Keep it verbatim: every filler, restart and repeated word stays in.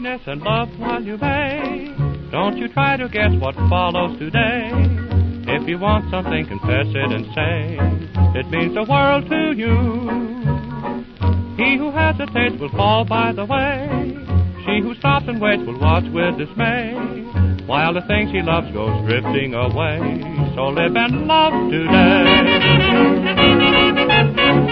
happiness and love while you may. Don't you try to guess what follows today. If you want something, confess it and say it means the world to you. He who hesitates will fall by the way. She who stops and waits will watch with dismay, while the thing she loves goes drifting away. So live and love today.